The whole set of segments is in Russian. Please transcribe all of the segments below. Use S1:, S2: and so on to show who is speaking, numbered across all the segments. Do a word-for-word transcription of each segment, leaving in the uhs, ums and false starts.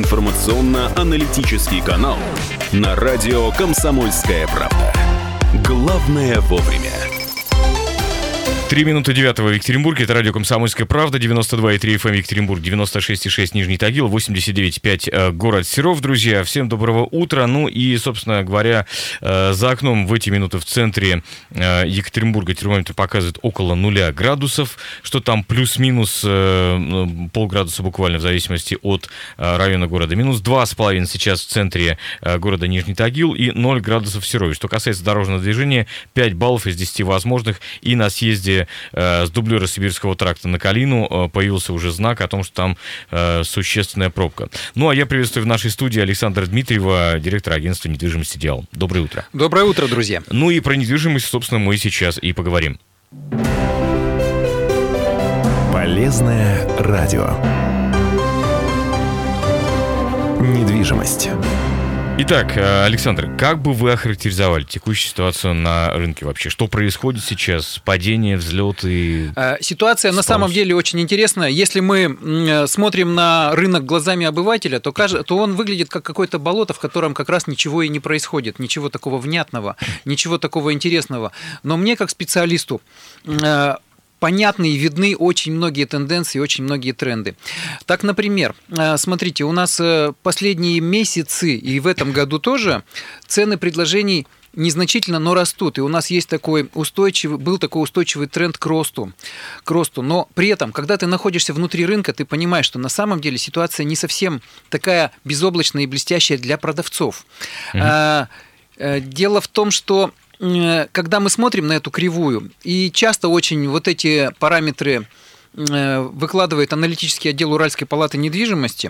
S1: информационно-аналитический канал на радио «Комсомольская правда». Главное вовремя.
S2: Три минуты девятого в Екатеринбурге. Это радио «Комсомольская правда». девяносто два и три эф эм Екатеринбург, девяносто шесть и шесть Нижний Тагил, восемьдесят девять и пять город Серов. Друзья, всем доброго утра. Ну и, собственно говоря, за окном в эти минуты в центре Екатеринбурга термометр показывает около нуля градусов, что там плюс-минус полградуса буквально в зависимости от района города. Минус два с половиной сейчас в центре города Нижний Тагил и ноль градусов в Серове. Что касается дорожного движения, пять баллов из десяти возможных. И на съезде с дублера Сибирского тракта на Калину появился уже знак о том, что там э, существенная пробка. Ну, а я приветствую в нашей студии Александра Дмитриева, директора агентства недвижимости «Идеал». Доброе утро.
S3: Доброе утро, друзья.
S2: Ну и про недвижимость, собственно, мы сейчас и поговорим.
S1: Полезное радио. Недвижимость.
S2: Итак, Александр, как бы вы охарактеризовали текущую ситуацию на рынке вообще? Что происходит сейчас? Падение, взлеты?
S3: Ситуация на самом деле очень интересная. Если мы смотрим на рынок глазами обывателя, то, то он выглядит как какое-то болото, в котором как раз ничего и не происходит. Ничего такого внятного, ничего такого интересного. Но мне, как специалисту, понятны и видны очень многие тенденции, очень многие тренды. Так, например, смотрите, у нас последние месяцы и в этом году тоже цены предложений незначительно, но растут. И у нас есть такой устойчивый, был такой устойчивый тренд к росту, к росту. Но при этом, когда ты находишься внутри рынка, ты понимаешь, что на самом деле ситуация не совсем такая безоблачная и блестящая для продавцов. Mm-hmm. Дело в том, что когда мы смотрим на эту кривую, и часто очень вот эти параметры выкладывает аналитический отдел Уральской палаты недвижимости,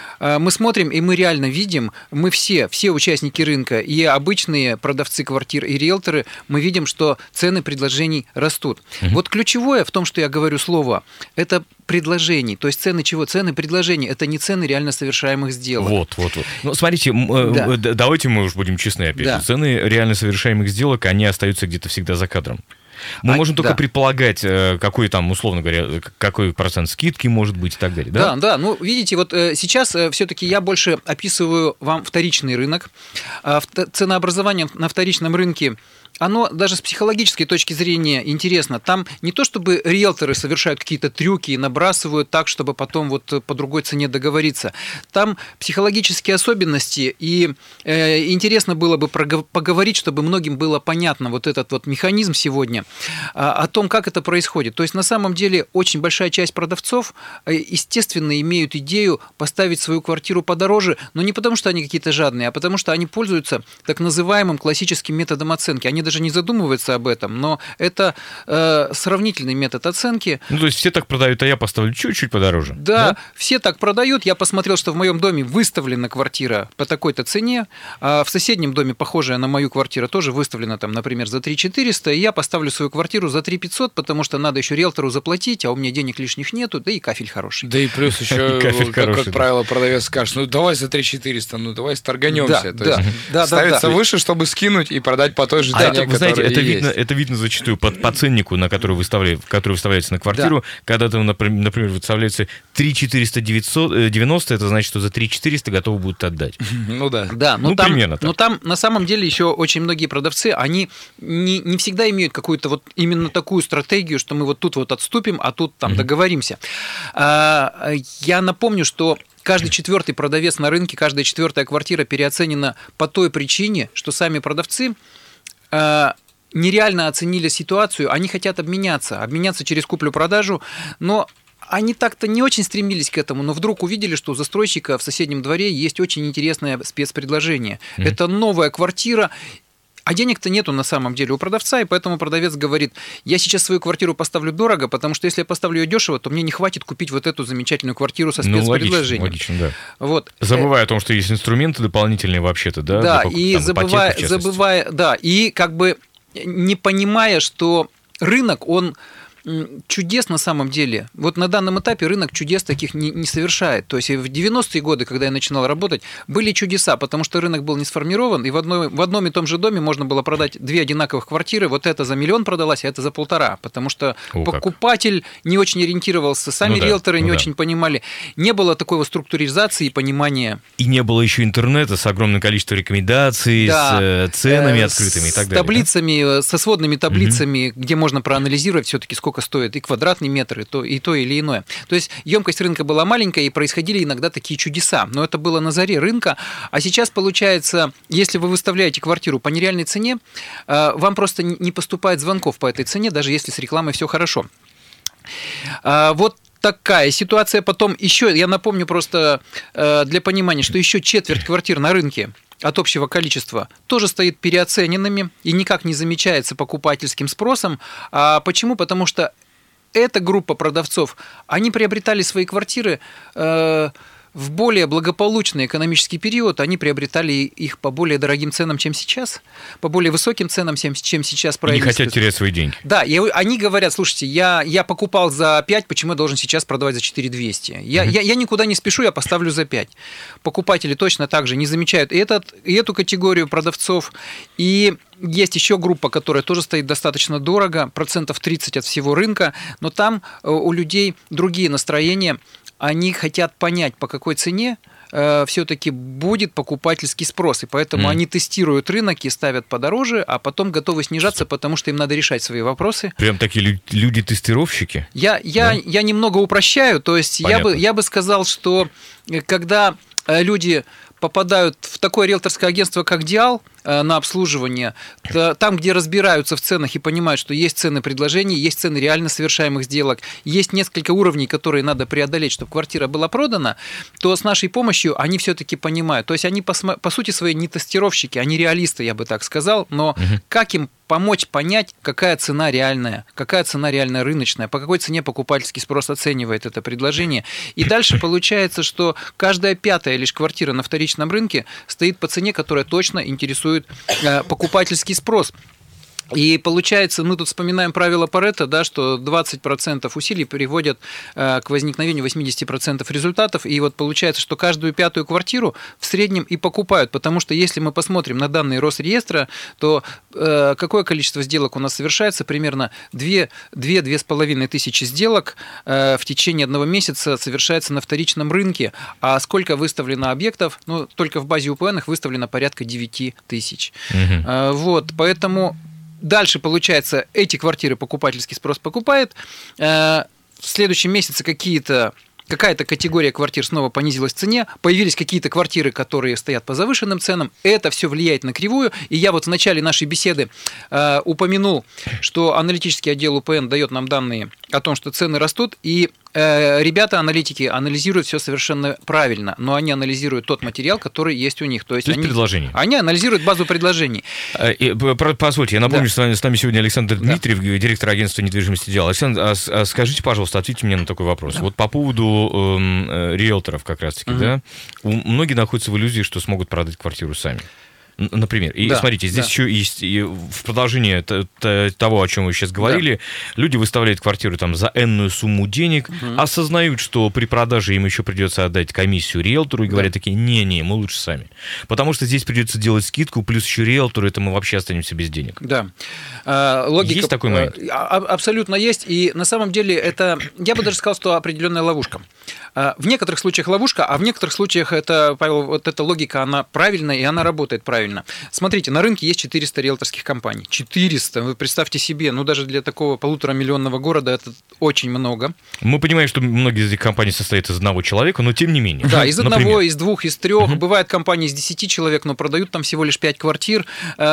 S3: мы смотрим, и мы реально видим, мы все, все участники рынка, и обычные продавцы квартир, и риэлторы, мы видим, что цены предложений растут. Mm-hmm. Вот ключевое в том, что я говорю слово, это предложений. То есть цены чего? Цены предложений. Это не цены реально совершаемых сделок.
S2: Вот, вот, вот. Ну, смотрите, да. давайте мы уж будем честны опять. Да. Цены реально совершаемых сделок, они остаются где-то всегда за кадром. Мы а, можем только да. предполагать, какой там, условно говоря, какой процент скидки может быть и так далее. Да,
S3: да. да. Ну, видите, вот сейчас все-таки я больше описываю вам вторичный рынок. Ценообразование на вторичном рынке, оно даже с психологической точки зрения интересно. Там не то, чтобы риэлторы совершают какие-то трюки и набрасывают так, чтобы потом вот по другой цене договориться. Там психологические особенности, и э, интересно было бы поговорить, чтобы многим было понятно вот этот вот механизм сегодня, о том, как это происходит. То есть, на самом деле, очень большая часть продавцов, естественно, имеют идею поставить свою квартиру подороже, но не потому, что они какие-то жадные, а потому, что они пользуются так называемым классическим методом оценки. Они даже не задумываются об этом, но это э, сравнительный метод оценки.
S2: Ну, то есть, все так продают, а я поставлю чуть-чуть подороже.
S3: Да, да, все так продают. Я посмотрел, что в моем доме выставлена квартира по такой-то цене, а в соседнем доме, похожая на мою квартиру, тоже выставлена, там, например, за три тысячи четыреста, и я поставлю свою квартиру за три тысячи пятьсот, потому что надо еще риэлтору заплатить, а у меня денег лишних нету, да и кафель хороший.
S4: Да и плюс еще, как правило, продавец скажет, ну давай за три тысячи четыреста, ну давай сторганемся. Ставится выше, чтобы скинуть и продать по той же цене,
S2: вы знаете, это видно, это видно зачастую по, по ценнику, на который, выставляет, который выставляется на квартиру. Когда там, например, выставляется три тысячи четыреста девяносто, это значит, что за три тысячи четыреста готовы будут отдать.
S4: Ну да.
S3: Да, но ну, там, примерно так. Но там на самом деле еще очень многие продавцы, они не, не всегда имеют какую-то вот именно такую стратегию, что мы вот тут вот отступим, а тут там mm-hmm. договоримся. Я напомню, что каждый четвертый продавец на рынке, каждая четвертая квартира переоценена по той причине, что сами продавцы нереально оценили ситуацию, они хотят обменяться, обменяться через куплю-продажу, но они так-то не очень стремились к этому, но вдруг увидели, что у застройщика в соседнем дворе есть очень интересное спецпредложение. Mm-hmm. Это новая квартира, а денег-то нету на самом деле у продавца, и поэтому продавец говорит, я сейчас свою квартиру поставлю дорого, потому что если я поставлю ее дешево, то мне не хватит купить вот эту замечательную квартиру со спецпредложением.
S2: Ну, логично, логично, да.
S3: Вот.
S2: Забывая о том, что есть инструменты дополнительные вообще-то, да?
S3: Да, покупки, и там, забывая, забывая, да, и как бы не понимая, что рынок, он чудес на самом деле, вот на данном этапе рынок чудес таких не, не совершает. То есть в девяностые годы, когда я начинал работать, были чудеса, потому что рынок был не сформирован, и в, одной, в одном и том же доме можно было продать две одинаковых квартиры, вот это за миллион продалась, а это за полтора, потому что О, покупатель как. не очень ориентировался, сами ну, риэлторы да, не ну, очень да. понимали, не было такой вот структуризации и понимания.
S2: И не было еще интернета с огромным количеством рекомендаций, да. с ценами открытыми и так далее.
S3: С таблицами, да? со сводными таблицами, угу. где можно проанализировать все-таки, сколько стоит и квадратный метр, и то, и то или иное. То есть емкость рынка была маленькая, и происходили иногда такие чудеса. Но это было на заре рынка. А сейчас, получается, если вы выставляете квартиру по нереальной цене, вам просто не поступает звонков по этой цене, даже если с рекламой все хорошо. Вот такая ситуация. Потом еще, я напомню просто для понимания, что еще четверть квартир на рынке от общего количества тоже стоит переоцененными и никак не замечается покупательским спросом. А почему? Потому что эта группа продавцов, они приобретали свои квартиры э, в более благополучный экономический период, они приобретали их по более дорогим ценам, чем сейчас, по более высоким ценам, чем, чем сейчас.
S2: И не хотят терять свои деньги.
S3: Да, и они говорят, слушайте, я, я покупал за пять, почему я должен сейчас продавать за четыре тысячи двести? Я, uh-huh. я, я никуда не спешу, я поставлю за пять. Покупатели точно так же не замечают и, этот, и эту категорию продавцов, и есть еще группа, которая тоже стоит достаточно дорого, процентов тридцать от всего рынка, но там у людей другие настроения. Они хотят понять, по какой цене э, все-таки будет покупательский спрос. И поэтому mm. они тестируют рынок и ставят подороже, а потом готовы снижаться, потому что им надо решать свои вопросы.
S2: Прям такие люди-тестировщики?
S3: Я, я, да? я немного упрощаю. То есть я бы, я бы сказал, что когда люди попадают в такое риэлторское агентство, как Диал, на обслуживание, там, где разбираются в ценах и понимают, что есть цены предложений, есть цены реально совершаемых сделок, есть несколько уровней, которые надо преодолеть, чтобы квартира была продана, то с нашей помощью они все-таки понимают. То есть они, по, по сути своей, не тестировщики, они реалисты, я бы так сказал, но угу. как им помочь понять, какая цена реальная, какая цена реальная рыночная, по какой цене покупательский спрос оценивает это предложение. И дальше получается, что каждая пятая лишь квартира на вторичном рынке стоит по цене, которая точно интересует покупательский спрос. И получается, мы тут вспоминаем правило Парето, да, что двадцать процентов усилий приводят к возникновению восемьдесят процентов результатов. И вот получается, что каждую пятую квартиру в среднем и покупают. Потому что если мы посмотрим на данные Росреестра, то э, какое количество сделок у нас совершается? Примерно две-две с половиной тысячи сделок э, в течение одного месяца совершается на вторичном рынке. А сколько выставлено объектов? Ну, только в базе УПН их выставлено порядка девять тысяч. Угу. Э, вот, поэтому... Дальше, получается, эти квартиры покупательский спрос покупает. В следующем месяце какие-то, какая-то категория квартир снова понизилась в цене. Появились какие-то квартиры, которые стоят по завышенным ценам. Это все влияет на кривую. И я вот в начале нашей беседы э, упомянул, что аналитический отдел УПН дает нам данные о том, что цены растут. И э, ребята, аналитики, анализируют все совершенно правильно. Но они анализируют тот материал, который есть у них. То есть,
S2: То есть
S3: они,
S2: предложение.
S3: Они анализируют базу предложений.
S2: Позвольте, я напомню, да. что с нами сегодня Александр Дмитриев, да. директор агентства недвижимости «Диал». Александр, а скажите, пожалуйста, ответьте мне на такой вопрос. Да. Вот по поводу э, риэлторов как раз-таки, угу. да, многие находятся в иллюзии, что смогут продать квартиру сами. Например. И да, смотрите, здесь да. еще есть и в продолжение того, о чем вы сейчас говорили, да. люди выставляют квартиру там за энную сумму денег, угу. осознают, что при продаже им еще придется отдать комиссию риэлтору и говорят да. такие, не-не, мы лучше сами. Потому что здесь придется делать скидку, плюс еще риэлтору, это мы вообще останемся без денег.
S3: Да. А, логика,
S2: есть такой момент?
S3: Абсолютно есть. И на самом деле это, я бы даже сказал, что определенная ловушка. В некоторых случаях ловушка, а в некоторых случаях это, Павел, вот эта логика, она правильная, и она работает правильно. Смотрите, на рынке есть четыреста риэлторских компаний. четыреста, вы представьте себе, ну даже для такого полуторамиллионного города это очень много.
S2: Мы понимаем, что многие из этих компаний состоят из одного человека, но тем не менее.
S3: Да, из одного, Например. из двух, из трех. Угу. Бывают компании из десяти человек, но продают там всего лишь пять квартир.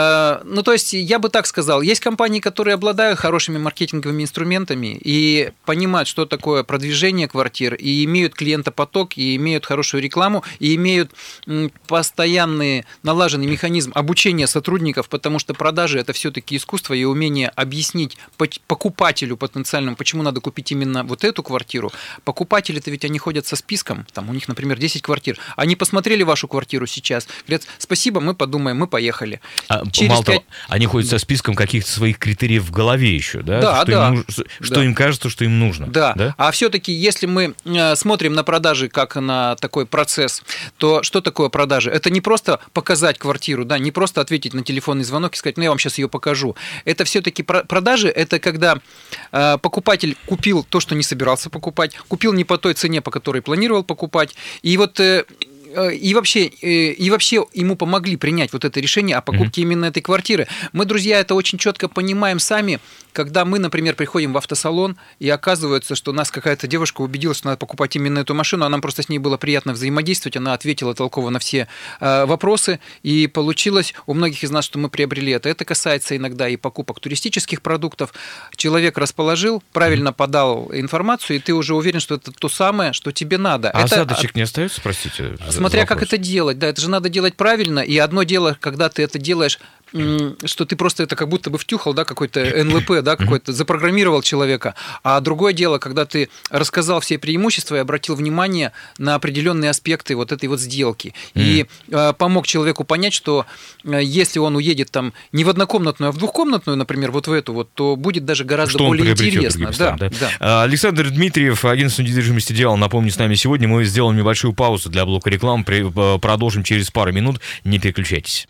S3: Ну то есть я бы так сказал, есть компании, которые обладают хорошими маркетинговыми инструментами и понимают, что такое продвижение квартир, и имеют клиентопоток, и имеют хорошую рекламу, и имеют постоянные налаженные механизмы механизм обучения сотрудников, потому что продажи – это все-таки искусство и умение объяснить покупателю потенциальному, почему надо купить именно вот эту квартиру. Покупатели-то ведь они ходят со списком, там у них, например, десять квартир. Они посмотрели вашу квартиру сейчас, говорят, спасибо, мы подумаем, мы поехали.
S2: А, мало пять... того, они ходят со списком каких-то своих критериев в голове еще, да?
S3: Да,
S2: что
S3: да.
S2: Им, нужно, что
S3: да.
S2: им кажется, что им нужно.
S3: Да,
S2: да?
S3: А все-таки, если мы смотрим на продажи как на такой процесс, то что такое продажи? Это не просто показать квартиру, да, не просто ответить на телефонный звонок и сказать, ну я вам сейчас ее покажу. Это все-таки продажи, это когда покупатель купил то, что не собирался покупать, купил не по той цене, по которой планировал покупать, и вот... И вообще, и вообще ему помогли принять вот это решение о покупке mm-hmm. именно этой квартиры. Мы, друзья, это очень четко понимаем сами, когда мы, например, приходим в автосалон, и оказывается, что нас какая-то девушка убедила, что надо покупать именно эту машину, а нам просто с ней было приятно взаимодействовать, она ответила толково на все э, вопросы, и получилось у многих из нас, что мы приобрели это. Это касается иногда и покупок туристических продуктов. Человек расположил, правильно подал информацию, и ты уже уверен, что это то самое, что тебе надо.
S2: А
S3: это...
S2: осадочек не остается, простите?
S3: Смотря как это делать, да, это же надо делать правильно, и одно дело, когда ты это делаешь, что ты просто это как будто бы втюхал, да, какой-то эн эл пэ, да, какой-то, запрограммировал человека, а другое дело, когда ты рассказал все преимущества и обратил внимание на определенные аспекты вот этой вот сделки, и э, помог человеку понять, что э, если он уедет там не в однокомнатную, а в двухкомнатную, например, вот в эту вот, то будет даже гораздо
S2: что
S3: более интересно.
S2: Да, да. Да. Александр Дмитриев, агентство недвижимости «Диал», напомню, с нами сегодня. Мы сделаем небольшую паузу для блока рекламы, продолжим через пару минут, не переключайтесь.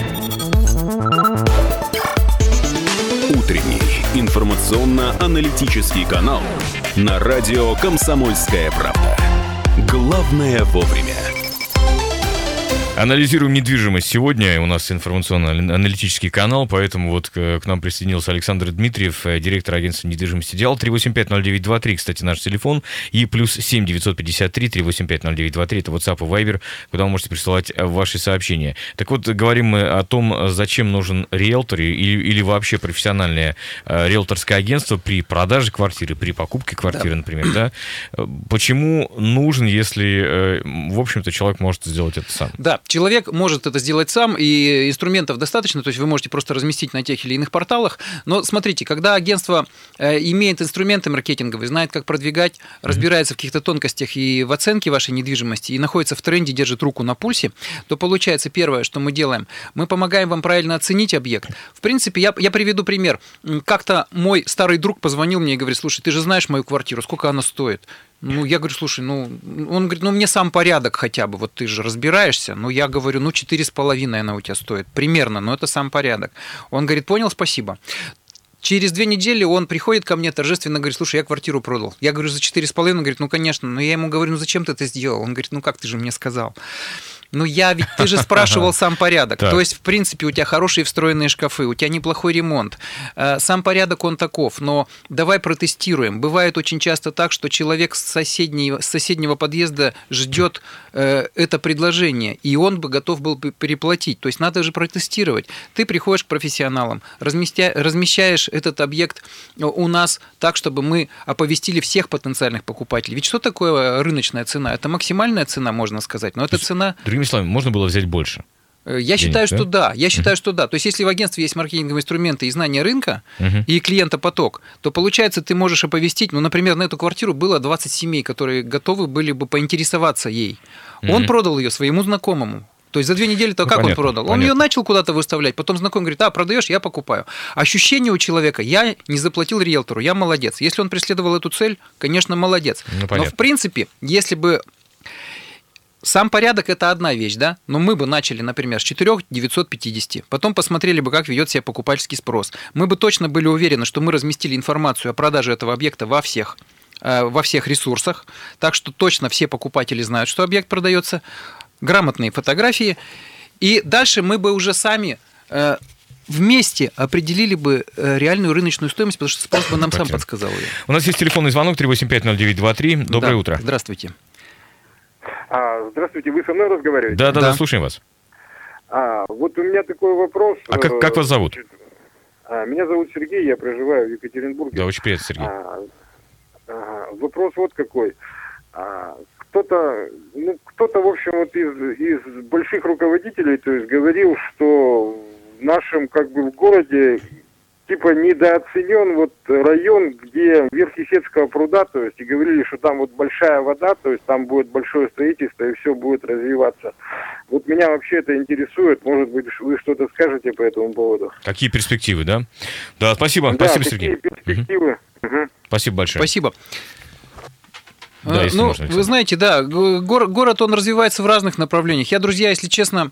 S1: Утренний информационно-аналитический канал на радио «Комсомольская правда». Главное вовремя.
S2: Анализируем недвижимость сегодня. У нас информационно-аналитический канал, поэтому вот к, к нам присоединился Александр Дмитриев, директор агентства недвижимости «Диал». три восемь пять ноль девять два три, кстати, наш телефон. И плюс семь девятьсот пятьдесят три три восемь пять ноль девять два три, это WhatsApp и Viber, куда вы можете присылать ваши сообщения. Так вот, говорим мы о том, зачем нужен риэлтор или, или вообще профессиональное э, риэлторское агентство при продаже квартиры, при покупке квартиры, да. например. Да? Почему нужен, если, э, в общем-то, человек может сделать это сам?
S3: Да. Человек может это сделать сам, и инструментов достаточно, то есть вы можете просто разместить на тех или иных порталах. Но смотрите, когда агентство имеет инструменты маркетинговые, знает, как продвигать, разбирается в каких-то тонкостях и в оценке вашей недвижимости, и находится в тренде, держит руку на пульсе, то получается первое, что мы делаем, мы помогаем вам правильно оценить объект. В принципе, я, я приведу пример. Как-то мой старый друг позвонил мне и говорит, слушай, ты же знаешь мою квартиру, сколько она стоит? Ну, я говорю, слушай, ну, он говорит, ну, мне сам порядок хотя бы, вот ты же разбираешься. Ну, я говорю, ну, четыре с половиной она у тебя стоит, примерно, но это сам порядок. Он говорит, понял, спасибо. Через две недели он приходит ко мне торжественно, говорит, слушай, я квартиру продал. Я говорю, за четыре с половиной, он говорит, ну, конечно. Но я ему говорю, ну, зачем ты это сделал? Он говорит, ну, как ты же мне сказал? Ну, я ведь, ты же спрашивал сам порядок. То есть, в принципе, у тебя хорошие встроенные шкафы, у тебя неплохой ремонт. Сам порядок, он таков. Но давай протестируем. Бывает очень часто так, что человек с соседнего, с соседнего подъезда ждет это предложение, и он бы готов был бы переплатить. То есть, надо же протестировать. Ты приходишь к профессионалам, разместя, размещаешь этот объект у нас так, чтобы мы оповестили всех потенциальных покупателей. Ведь что такое рыночная цена? Это максимальная цена, можно сказать, но это цена...
S2: Другими словами, можно было взять больше?
S3: Я денег, считаю, да? что да. Я считаю, uh-huh. что да. То есть, если в агентстве есть маркетинговые инструменты и знание рынка, uh-huh. и клиентопоток, то, получается, ты можешь оповестить, ну, например, на эту квартиру было двадцать семей, которые готовы были бы поинтересоваться ей. Uh-huh. Он продал ее своему знакомому. То есть за две недели-то ну, как понятно, он продал? Понятно. Он ее начал куда-то выставлять, потом знакомый говорит, а, продаешь, я покупаю. Ощущение у человека, я не заплатил риэлтору, я молодец. Если он преследовал эту цель, конечно, молодец. Ну, но, в принципе, если бы... Сам порядок – это одна вещь, да? Но мы бы начали, например, с четыре тысячи девятьсот пятьдесят, потом посмотрели бы, как ведет себя покупательский спрос. Мы бы точно были уверены, что мы разместили информацию о продаже этого объекта во всех, э, во всех ресурсах, так что точно все покупатели знают, что объект продается, грамотные фотографии, и дальше мы бы уже сами... Э, вместе определили бы реальную рыночную стоимость, потому что спрос бы нам сам подсказал ее.
S2: У нас есть телефонный звонок три восемь пять ноль девять два три. Доброе
S3: да.
S2: утро.
S3: Здравствуйте.
S5: А, здравствуйте, вы со мной разговариваете?
S2: Да, да, да, слушаем вас.
S5: А, вот у меня такой вопрос.
S2: А как, как вас зовут?
S5: А, меня зовут Сергей, я проживаю в Екатеринбурге.
S2: Да, очень приятно, Сергей.
S5: А, а, вопрос вот какой. А, кто-то, ну, кто-то, в общем, вот из, из больших руководителей, то есть, говорил, что в нашем, как бы, в городе, типа, недооценен вот район, где Верхесецкого пруда, то есть, и говорили, что там вот большая вода, то есть, там будет большое строительство, и все будет развиваться. Вот меня вообще это интересует, может быть, вы что-то скажете по этому поводу.
S2: Какие перспективы, да? Да, спасибо,
S5: да,
S2: спасибо, Сергей.
S5: Перспективы. Угу.
S2: Спасибо большое.
S3: Спасибо.
S2: Да,
S3: ну, можно, вы знаете, да, город, город, он развивается в разных направлениях. Я, друзья, если честно,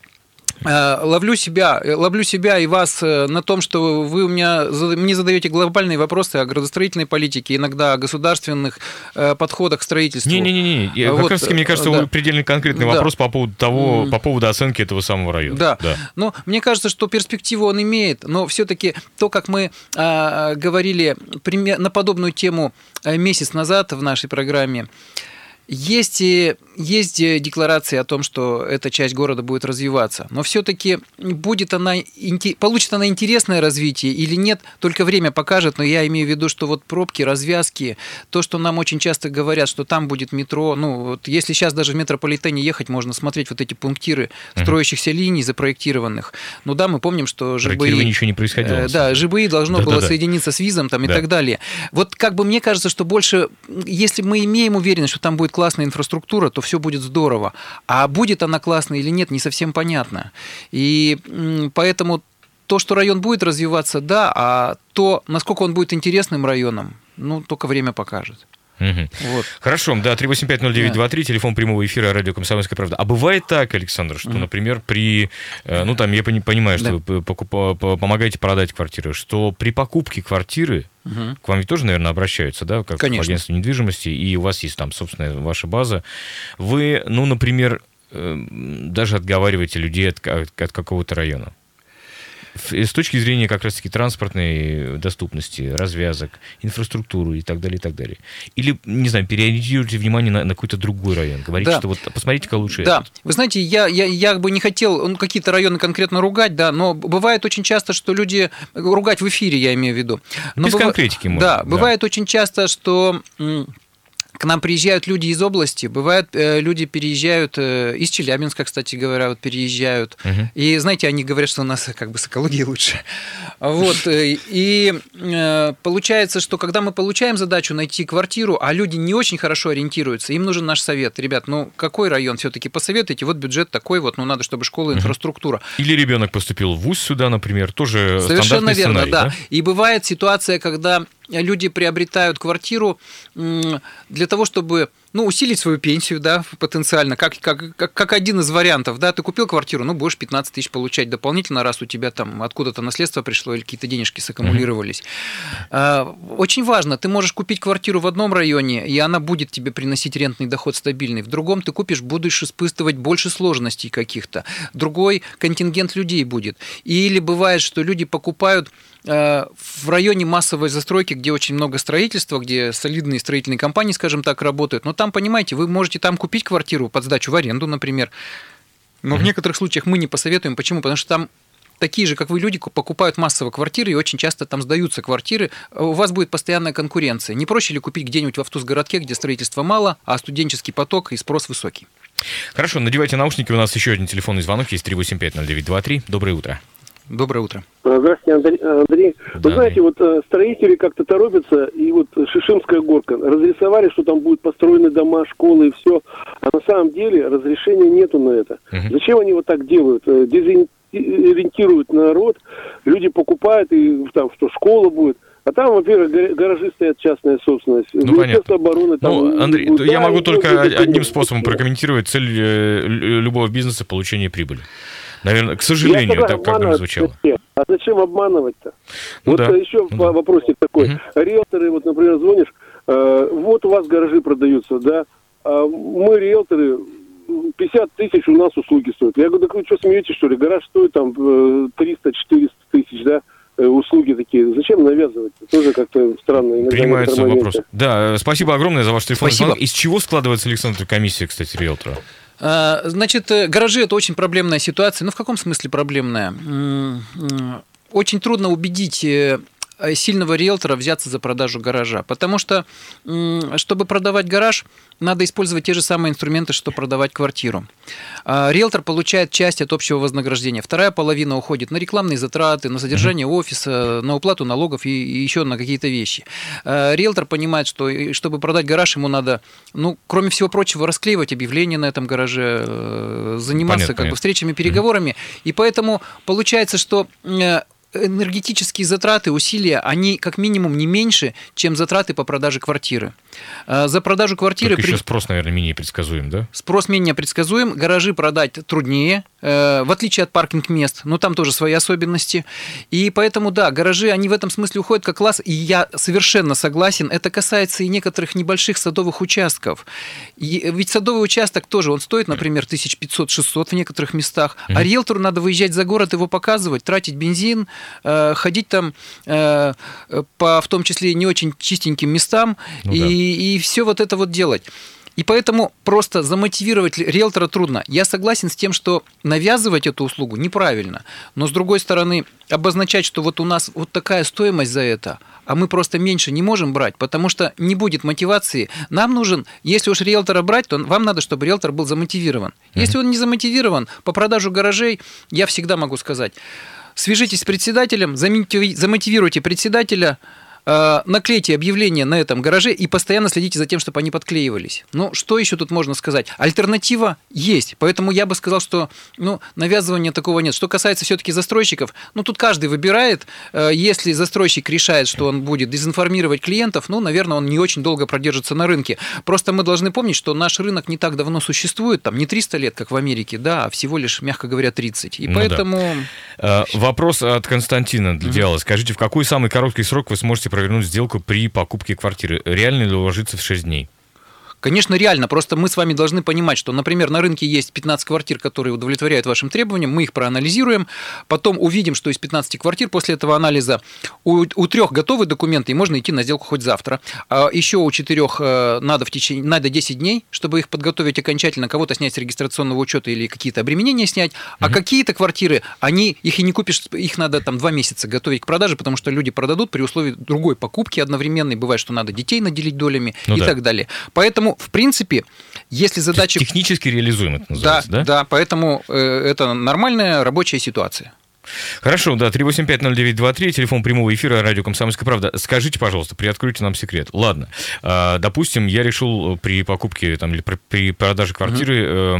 S3: ловлю себя, ловлю себя и вас на том, что вы у меня мне задаете глобальные вопросы о градостроительной политике, иногда о государственных подходах к строительству.
S2: Не-не-не, вот, как раз таки, мне кажется, да. предельно конкретный да. вопрос по поводу того, по поводу оценки этого самого района.
S3: Да. да. Ну, мне кажется, что перспективу он имеет, но все-таки то, как мы а, говорили на подобную тему месяц назад в нашей программе. Есть, есть декларации о том, что эта часть города будет развиваться, но все-таки будет она, получит она интересное развитие или нет, только время покажет, но я имею в виду, что вот пробки, развязки, то, что нам очень часто говорят, что там будет метро, ну, вот если сейчас даже в метрополитене ехать, можно смотреть вот эти пунктиры строящихся линий запроектированных, ну да, мы помним, что ЖБИ...
S2: ничего не происходило.
S3: Э, да, ЖБИ должно да, было да, да. соединиться с ВИЗом там, да. и так далее. Вот как бы мне кажется, что больше, если мы имеем уверенность, что там будет классная инфраструктура, то все будет здорово. А будет она классная или нет, не совсем понятно. И поэтому то, что район будет развиваться, да, а то, насколько он будет интересным районом, ну, только время покажет.
S2: Угу. Вот. Хорошо, да, три восемь пять ноль девять два три, да. телефон прямого эфира радио «Комсомольская правда». А бывает так, Александр, что, угу. например, при, ну, там, я понимаю, что да. вы покуп... помогаете продать квартиры, что при покупке квартиры угу. к вам ведь тоже, наверное, обращаются, да, как
S3: Конечно.
S2: в агентство недвижимости, и у вас есть там собственная ваша база. Вы, ну, например, даже отговариваете людей от, от, от какого-то района. С точки зрения как раз-таки транспортной доступности, развязок, инфраструктуры и так далее, и так далее. Или, не знаю, переориентируйте внимание на, на какой-то другой район. Говорите, да. что вот посмотрите-ка лучше
S3: Да,
S2: этот.
S3: Вы знаете, я, я, я бы не хотел ну, какие-то районы конкретно ругать, да, но бывает очень часто, что люди... Ругать в эфире, я имею в виду. Но
S2: Без
S3: быв...
S2: конкретики можно.
S3: Да, бывает да. очень часто, что... К нам приезжают люди из области, бывает, люди переезжают из Челябинска, кстати говоря, вот переезжают. Uh-huh. И, знаете, они говорят, что у нас как бы с экологией лучше. Вот. И получается, что когда мы получаем задачу найти квартиру, а люди не очень хорошо ориентируются, им нужен наш совет. Ребят, ну какой район все-таки посоветуйте? Вот бюджет такой вот, ну надо, чтобы школа, инфраструктура. Uh-huh.
S2: Или ребенок поступил в вуз сюда, например, тоже
S3: совершенно
S2: стандартный
S3: верно,
S2: сценарий,
S3: да.
S2: да.
S3: И бывает ситуация, когда люди приобретают квартиру для того, чтобы ну, усилить свою пенсию, да, потенциально, как, как, как, как один из вариантов, да, ты купил квартиру, ну, будешь пятнадцать тысяч получать дополнительно, раз у тебя там откуда-то наследство пришло или какие-то денежки саккумулировались. Mm-hmm. Очень важно, ты можешь купить квартиру в одном районе, и она будет тебе приносить рентный доход стабильный, в другом ты купишь, будешь испытывать больше сложностей каких-то, другой контингент людей будет. Или бывает, что люди покупают в районе массовой застройки, где очень много строительства, где солидные строительные компании, скажем так, работают, но там, понимаете, вы можете там купить квартиру под сдачу в аренду, например, но mm-hmm. в некоторых случаях мы не посоветуем. Почему? Потому что там такие же, как вы, люди покупают массово квартиры, и очень часто там сдаются квартиры, у вас будет постоянная конкуренция. Не проще ли купить где-нибудь в Автузгородке, где строительства мало, а студенческий поток и спрос высокий?
S2: Хорошо, надевайте наушники, у нас еще один телефонный звонок, есть три восемь пять ноль девять два три. Доброе утро.
S3: Доброе утро.
S6: Здравствуйте, Андрей. Да. Вы знаете, вот строители как-то торопятся, и вот Шишимская горка, разрисовали, что там будут построены дома, школы и все, а на самом деле разрешения нету на это. Угу. Зачем они вот так делают? Дезориентируют народ, люди покупают, и там что школа будет. А там, во-первых, гаражи стоят, частная собственность.
S2: Ну, понятно.
S6: Обороны, там,
S2: ну, Андрей,
S6: будет,
S2: я
S6: да,
S2: могу только
S6: будет,
S2: одним способом прокомментировать цель любого бизнеса – получение прибыли. Наверное, к сожалению, так как бы звучало.
S6: А зачем обманывать-то?
S2: Ну,
S6: вот
S2: да.
S6: еще
S2: ну, да.
S6: вопросик такой. Угу. Риэлторы, вот, например, звонишь, э, вот у вас гаражи продаются, да, а мы риэлторы, пятьдесят тысяч у нас услуги стоят. Я говорю, так вы что, смеетесь, что ли? Гараж стоит там триста-четыреста тысяч, да? Услуги такие. Зачем навязывать? Тоже как-то странно.
S2: Принимается вопрос. Да, спасибо огромное за ваш телефонный звонок. Из чего складывается, Александр, комиссия, кстати, риэлтора?
S3: Значит, гаражи – это очень проблемная ситуация. Ну, в каком смысле проблемная? Очень трудно убедить сильного риэлтора взяться за продажу гаража. Потому что, чтобы продавать гараж, надо использовать те же самые инструменты, что продавать квартиру. Риэлтор получает часть от общего вознаграждения. Вторая половина уходит на рекламные затраты, на содержание офиса, на уплату налогов и еще на какие-то вещи. Риэлтор понимает, что чтобы продать гараж, ему надо, ну, кроме всего прочего, расклеивать объявления на этом гараже, заниматься Понятно, как бы встречами, переговорами. И поэтому получается, что энергетические затраты, усилия, они как минимум не меньше, чем затраты по продаже квартиры. За продажу квартиры...
S2: Только еще спрос, наверное, менее предсказуем, да?
S3: Спрос менее предсказуем, гаражи продать труднее, в отличие от паркинг-мест, но там тоже свои особенности. И поэтому, да, гаражи, они в этом смысле уходят как класс, и я совершенно согласен, это касается и некоторых небольших садовых участков. И ведь садовый участок тоже, он стоит, например, тысяча пятьсот - шестьсот в некоторых местах, mm-hmm. а риэлтору надо выезжать за город, его показывать, тратить бензин, ходить там по, в том числе, не очень чистеньким местам, ну, и, да. и все вот это вот делать. И поэтому просто замотивировать риэлтора трудно. Я согласен с тем, что навязывать эту услугу неправильно. Но, с другой стороны, обозначать, что вот у нас вот такая стоимость за это, а мы просто меньше не можем брать, потому что не будет мотивации. Нам нужен, если уж риэлтора брать, то вам надо, чтобы риэлтор был замотивирован. Если он не замотивирован, по продажу гаражей, я всегда могу сказать, свяжитесь с председателем, замотивируйте председателя, наклейте объявления на этом гараже и постоянно следите за тем, чтобы они подклеивались. Ну, что еще тут можно сказать? Альтернатива есть, поэтому я бы сказал, что ну, навязывания такого нет. Что касается все-таки застройщиков, ну, тут каждый выбирает. Если застройщик решает, что он будет дезинформировать клиентов, ну, наверное, он не очень долго продержится на рынке. Просто мы должны помнить, что наш рынок не так давно существует, там не триста лет, как в Америке, да, а всего лишь, мягко говоря, тридцать. И ну, поэтому...
S2: Да. Вопрос от Константина для Диала. Скажите, в какой самый короткий срок вы сможете провернуть сделку при покупке квартиры? Реально ли уложиться в шесть дней?
S3: Конечно, реально. Просто мы с вами должны понимать, что, например, на рынке есть пятнадцать квартир, которые удовлетворяют вашим требованиям, мы их проанализируем, потом увидим, что из пятнадцати квартир после этого анализа у, у трех готовы документы, и можно идти на сделку хоть завтра. А еще у четырех надо, в течение, надо десять дней, чтобы их подготовить окончательно, кого-то снять с регистрационного учета или какие-то обременения снять, а угу. какие-то квартиры, они, их и не купишь, их надо там два месяца готовить к продаже, потому что люди продадут при условии другой покупки одновременной, бывает, что надо детей наделить долями ну, и да. так далее. Поэтому в принципе, если задача...
S2: Технически реализуемо это называется, да?
S3: Да, да, поэтому э, это нормальная рабочая ситуация.
S2: Хорошо, да, три восемь пять ноль девять два три, телефон прямого эфира, радио «Комсомольская правда». Скажите, пожалуйста, приоткройте нам секрет. Ладно, э, допустим, я решил при покупке там, или при продаже квартиры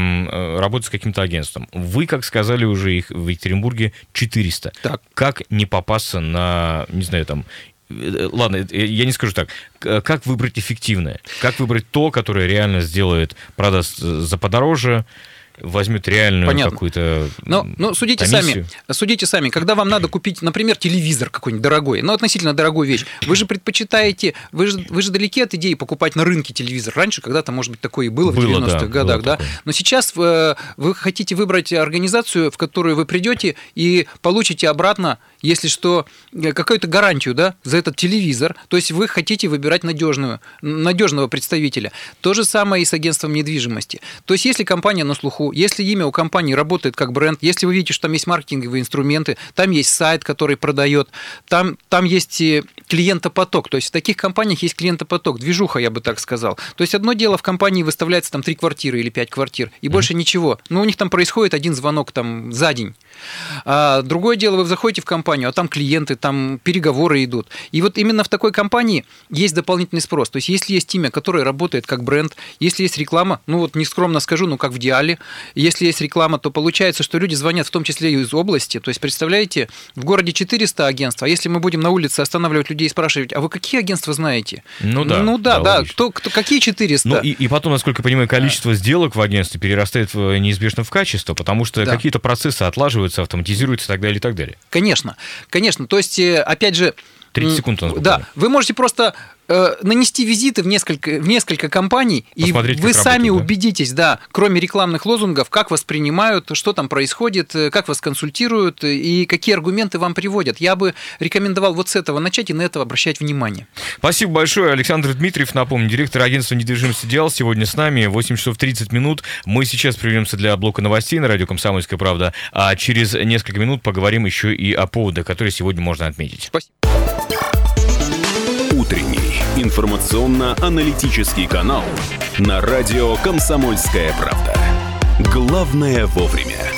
S2: э, работать с каким-то агентством. Вы, как сказали уже, их в Екатеринбурге четыреста. Так. Как не попасться на, не знаю, там... Ладно, я не скажу так. Как выбрать эффективное? Как выбрать то, которое реально сделает, продаст за подороже, возьмет реальную Понятно. какую-то
S3: ну, ну, судите комиссию. сами, судите сами. Когда вам надо купить, например, телевизор какой-нибудь дорогой, ну, относительно дорогую вещь, вы же предпочитаете, вы же, вы же далеки от идеи покупать на рынке телевизор. Раньше когда-то, может быть, такое и было, было в девяностых да, годах, да. Но сейчас вы, вы хотите выбрать организацию, в которую вы придете и получите обратно, если что, какую-то гарантию, да, за этот телевизор. То есть вы хотите выбирать надежную, надежного представителя. То же самое и с агентством недвижимости. То есть если компания на слуху, если имя у компании работает как бренд, если вы видите, что там есть маркетинговые инструменты, там есть сайт, который продает, там, там есть клиентопоток. То есть в таких компаниях есть клиентопоток, движуха, я бы так сказал. То есть одно дело, в компании выставляется там три квартиры или пять квартир, и mm-hmm. больше ничего. Но у них там происходит один звонок там за день. А другое дело, вы заходите в компанию, а там клиенты, там переговоры идут. И вот именно в такой компании есть дополнительный спрос. То есть если есть имя, которое работает как бренд, если есть реклама, ну вот нескромно скажу, ну как в Диале, если есть реклама, то получается, что люди звонят в том числе и из области. То есть представляете, в городе четыреста агентств, а если мы будем на улице останавливать людей и спрашивать, а вы какие агентства знаете?
S2: Ну да,
S3: ну, да, да, да. Кто, кто, какие четыреста?
S2: Ну и, и потом, насколько я понимаю, количество сделок в агентстве перерастает в, неизбежно в качество, потому что да. какие-то процессы отлаживаются, автоматизируются и так далее, и так далее.
S3: Конечно, конечно. То есть, опять же...
S2: тридцать секунд у нас
S3: Да, вы можете просто э, нанести визиты в несколько, в несколько компаний, посмотреть, и вы сами работает, убедитесь, да? да, кроме рекламных лозунгов, как воспринимают, что там происходит, как вас консультируют и какие аргументы вам приводят. Я бы рекомендовал вот с этого начать и на это обращать внимание.
S2: Спасибо большое. Александр Дмитриев, напомню, директор агентства недвижимости «Диал», сегодня с нами. восемь часов тридцать минут. Мы сейчас прервемся для блока новостей на радио «Комсомольская правда», а через несколько минут поговорим еще и о поводах, которые сегодня можно отметить.
S3: Спасибо.
S1: утренний информационно-аналитический канал на радио «Комсомольская правда». Главное вовремя.